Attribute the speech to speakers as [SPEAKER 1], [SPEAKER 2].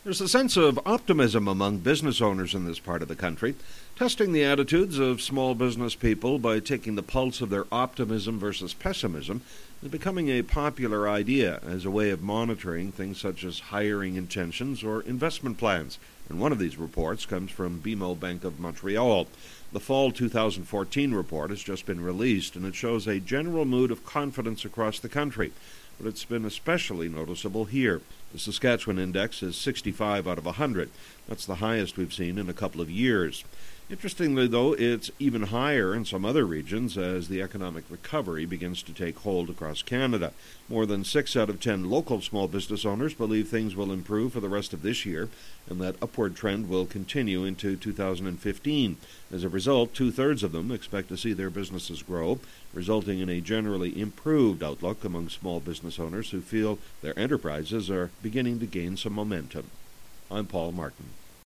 [SPEAKER 1] There's a sense of optimism among business owners in this part of the country. Testing the attitudes of small business people by taking the pulse of their optimism versus pessimism is becoming a popular idea as a way of monitoring things such as hiring intentions or investment plans. And one of these reports comes from BMO Bank of Montreal. The fall 2014 report has just been released, and it shows a general mood of confidence across the country. But it's been especially noticeable here. The Saskatchewan index is 65 out of 100. That's the highest we've seen in a couple of years. Interestingly, though, it's even higher in some other regions as the economic recovery begins to take hold across Canada. More than 6 out of 10 local small business owners believe things will improve for the rest of this year, and that upward trend will continue into 2015. As a result, 2/3 of them expect to see their businesses grow, resulting in a generally improved outlook among small business owners who feel their enterprises are beginning to gain some momentum. I'm Paul Martin.